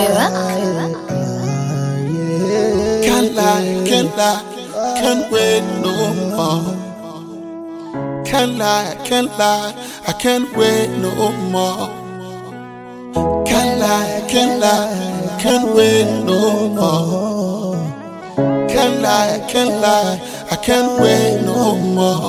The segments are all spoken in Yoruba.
Can't lie, can't wait no more. Can't lie, I can't wait no more. Can't lie, can't wait no more. Can't lie, I can't wait no more.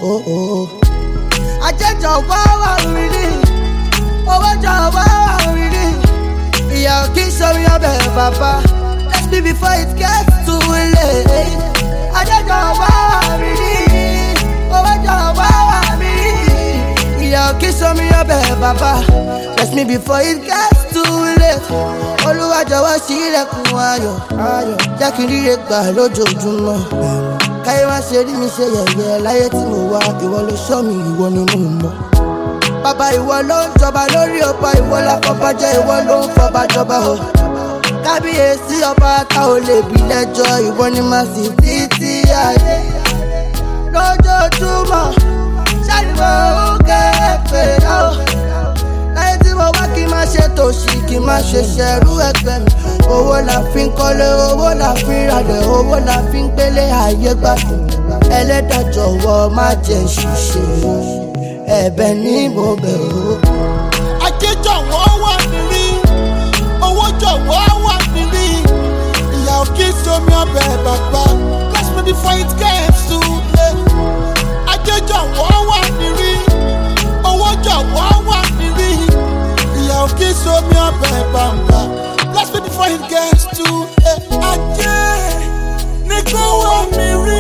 I just don't want to read. Oh, I don't want to read. Yeah, keep showing your baby, papa. Let's be before it gets too late. I just don't want to read. Oh, I don't want to read. Yeah, keep showing your baby, papa. Let's me before it gets too late. Olúwa jọ̀wọ́ ṣí ilẹ̀kùn ayọ̀, jẹ́ kí n ríre gbà lójoojúmọ́. Káyé wá ṣe rí mi ṣe yẹ̀yẹ́ láyé tí mo wá, ìwọ ló ṣọ́ mi, ìwọ ni mo mọ̀. Bàbá ìwọ ló ń jọba lórí ọba, ìwọ láfọba jẹ́, ìwọ ló ń fọba jọba o. Kábíyèsí ọba tá ò lè bí lẹ́jọ́, ìwọ ni màá sì títí ayé. Lójoojúmọ́ ṣàlùmọ́ ó kẹ́ẹ̀pẹ̀ náà. Láyé tí mo wá kí n má ṣe tòṣì, kí n má ṣe ṣẹ̀rú ẹgbẹ́ mi. Owó la fi ń kọ́lé, owó la fi ń ralẹ̀, owó la fi ń gbélé ayé gbádùn. Ẹlẹ́dàá jọ̀wọ́ má jẹ́ ṣìṣe, ẹ̀bẹ̀ ni mo bẹ̀ o. Ajé jọ̀wọ́ wà níbí, owó jọ̀wọ́ wà níbí. Ìyá ò kí sómi ọbẹ̀ bàbá, bless me before it gets too late. Ajé jọ̀wọ́ wà níbí, owó jọ̀wọ́ wà níbí. Ìyá ò kí sómi ọbẹ̀ bàbá, bless me before it gets too late. Ajé ní kó wà mí rí.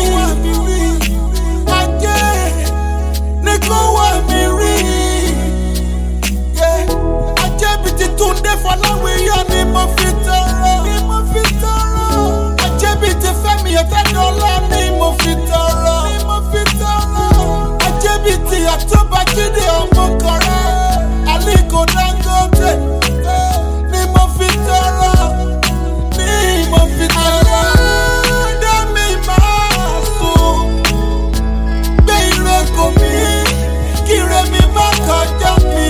Ajé ní kó wà mí rí. Ajé bí ti Túndé Fọláwíyọ ni mo fi tọrọ. Ajé bí ti Fẹ́mi Ọ̀tẹ́dọ́lá ni mo fi tọrọ. Ajé bí ti October Jídé Ọmọkọrẹ, Aliko Dangote ni mo fi tọrọ. Dá mi máa sùn, gbé ire kò mí, kí ire mi má kọjá mi.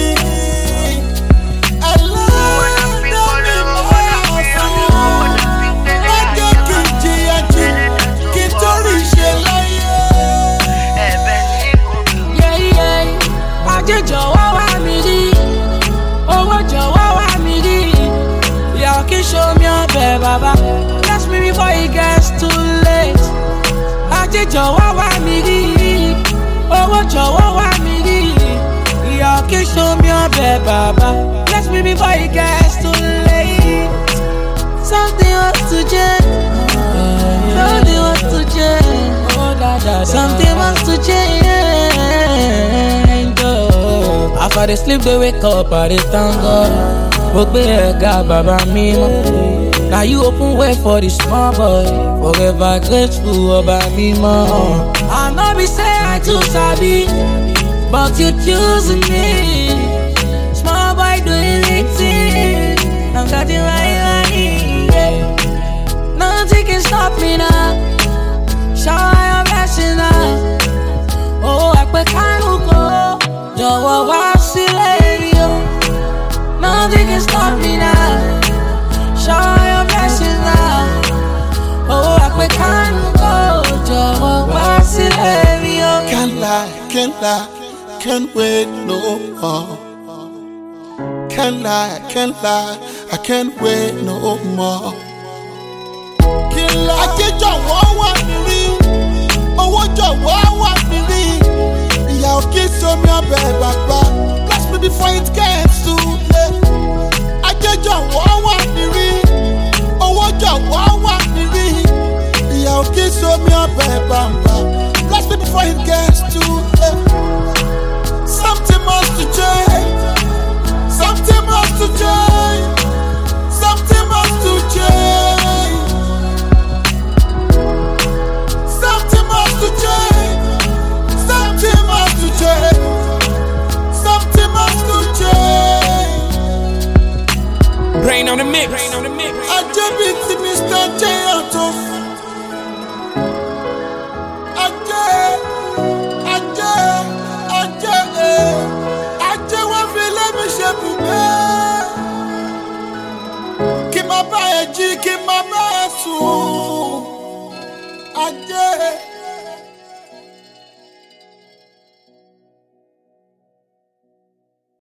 Ajé jọ̀wọ́ wá mi rí, owó jọ̀wọ́ wá mi rí. Ìyá ò kí show mi ọbẹ̀ bàbá, bless me before it gets too late. Ajé jọ̀wọ́ wá mi rí, owó jọ̀wọ́ wá mi rí. Ìyá ò kí show mi ọbẹ̀ bàbá, bless me before it gets too late. Something wants to change, something wants to change, something wants to change. After they sleep, they wake up, I dey thank God. Ogbe ega baba mimo. Now you open way for the small boy, forever grateful oba mimo. I know be say I too sabi, but you choosing me. Small boy doing big things, I'm getting right money. Yeah. Nothing can stop me now. Shower your blessing now. Oh, I put kanu go. Jọ̀wọ́ wá sílẹ̀ mi o. Nothing can stop me now. Show your blessings now. Oh, àpè kánú kò. Jọ̀wọ́ wá sílẹ̀ mi o. Can't lie, can't wait no more. Can't lie, I can't wait no more. Ajé jọ̀wọ́ wà níbí, owó jọ̀wọ́ wà níbí. Ìyá ò kí sómi ọbẹ̀ bàbá, bless me before it gets too late. Ajé jọ̀wọ́ wà níbí, owó jọ̀wọ́ wà níbí. Ìyá ò kí sómi ọbẹ̀ bàbá, bless me before it gets too late. Something must to change, something must to change, something must to change. kí n máa bẹ́ẹ̀ sùn. Ajé.